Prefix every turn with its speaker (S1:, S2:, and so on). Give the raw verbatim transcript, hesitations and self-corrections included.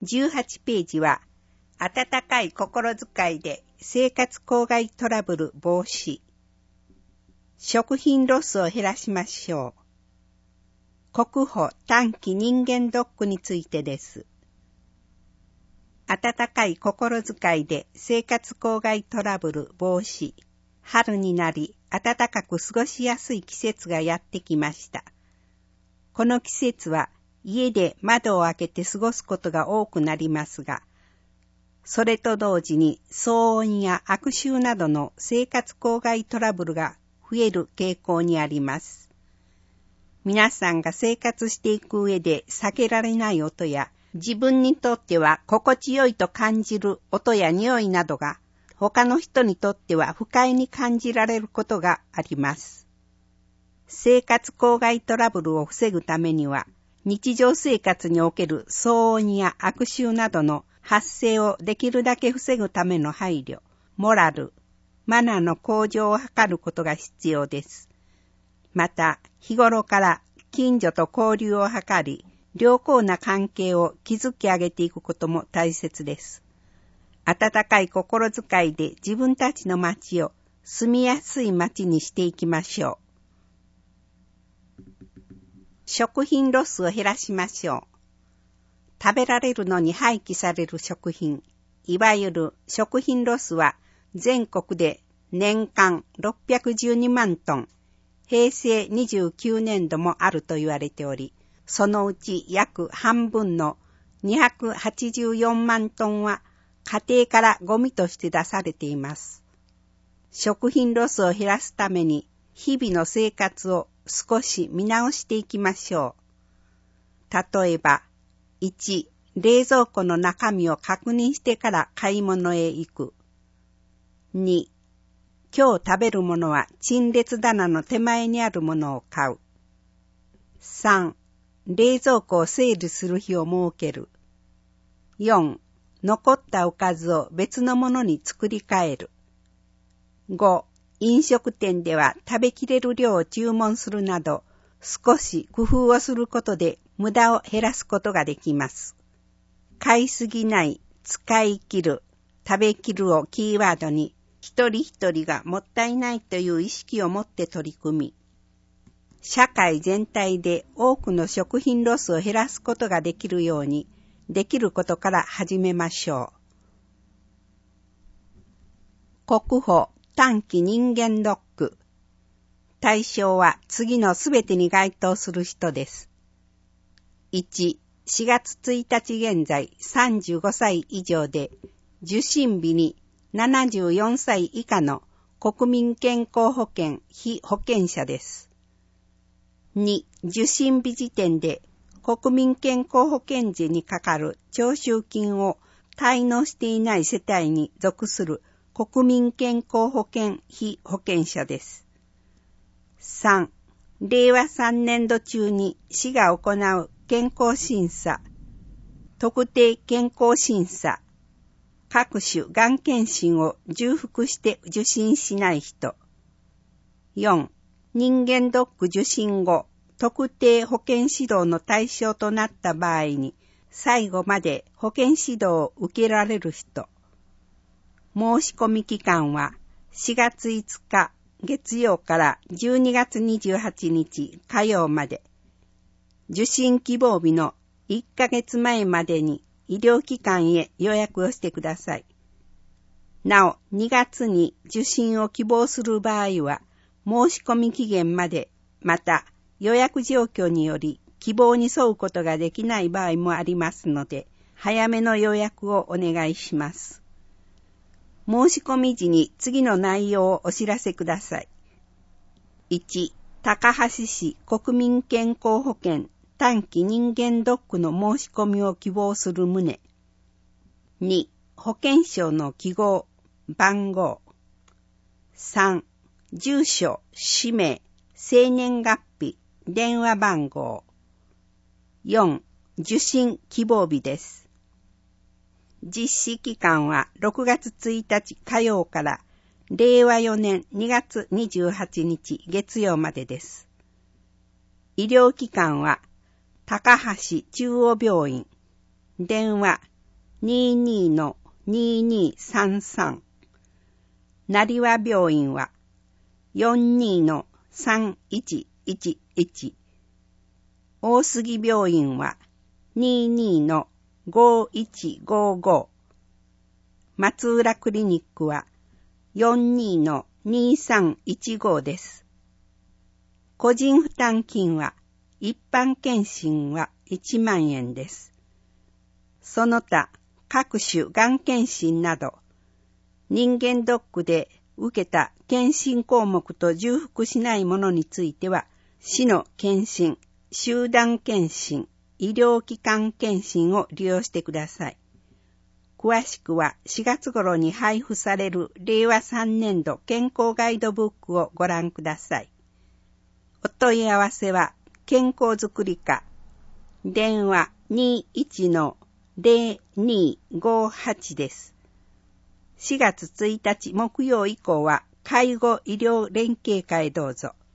S1: じゅうはちページは、温かい心遣いで生活公害トラブル防止。食品ロスを減らしましょう。国保短期人間ドックについてです。温かい心遣いで生活公害トラブル防止。春になり暖かく過ごしやすい季節がやってきました。この季節は家で窓を開けて過ごすことが多くなりますが、それと同時に騒音や悪臭などの生活公害トラブルが増える傾向にあります。皆さんが生活していく上で避けられない音や、自分にとっては心地よいと感じる音や匂いなどが、他の人にとっては不快に感じられることがあります。生活公害トラブルを防ぐためには、日常生活における騒音や悪臭などの発生をできるだけ防ぐための配慮、モラル、マナーの向上を図ることが必要です。また、日頃から近所と交流を図り、良好な関係を築き上げていくことも大切です。温かい心遣いで自分たちの町を住みやすい町にしていきましょう。食品ロスを減らしましょう。食べられるのに廃棄される食品、いわゆる食品ロスは全国で年間ろっぴゃくじゅうにまんトン、平成にじゅうきゅうねんどもあると言われており、そのうち約半分のにひゃくはちじゅうよんまんトンは家庭からゴミとして出されています。食品ロスを減らすために日々の生活を少し見直していきましょう。例えば、いち. 冷蔵庫の中身を確認してから買い物へ行く。に. 今日食べるものは陳列棚の手前にあるものを買う。さん. 冷蔵庫を整理する日を設ける。よん. 残ったおかずを別のものに作り変える。ご. 飲食店では食べきれる量を注文するなど、少し工夫をすることで無駄を減らすことができます。買いすぎない、使い切る、食べきるをキーワードに、一人一人がもったいないという意識を持って取り組み、社会全体で多くの食品ロスを減らすことができるように、できることから始めましょう。国保短期人間ドック。対象は次のすべてに該当する人です。いち. しがつついたち現在さんじゅうごさい以上で、受診日にななじゅうよんさい以下の国民健康保険被保険者です。に. 受診日時点で国民健康保険時にかかる徴収金を滞納していない世帯に属する国民健康保険被保険者です。さん. れいわさんねんど中に市が行う健康審査、特定健康審査、各種がん検診を重複して受診しない人。よん. 人間ドック受診後、特定保健指導の対象となった場合に、最後まで保健指導を受けられる人。申し込み期間はしがついつか月曜からじゅうにがつにじゅうはちにち火曜まで。受診希望日のいっかげつまえまでに医療機関へ予約をしてください。なお、にがつに受診を希望する場合は、申し込み期限まで、また予約状況により希望に沿うことができない場合もありますので、早めの予約をお願いします。申し込み時に次の内容をお知らせください。いち. 高梁市国民健康保険短期人間ドックの申し込みを希望する旨。に. 保険証の記号、番号。さん. 住所、氏名、生年月日、電話番号。よん. 受診希望日です。実施期間はろくがつついたち火曜かられいわよねんにがつにじゅうはちにち月曜までです。医療機関は高橋中央病院、電話にーにーのにーにーさんさん。成和病院はよんにーのさんいちいちいち。大杉病院はにーにーのごいちごご。松浦クリニックはよんにーのにさんいちごです。個人負担金は一般検診はいちまんえんです。その他各種がん検診など人間ドックで受けた検診項目と重複しないものについては市の検診、集団検診、医療機関検診を利用してください。詳しくはしがつ頃に配布されるれいわさんねんど健康ガイドブックをご覧ください。お問い合わせは健康づくり課、電話 にーいちのぜろにーごはち です。しがつついたち木曜以降は介護医療連携課へどうぞ。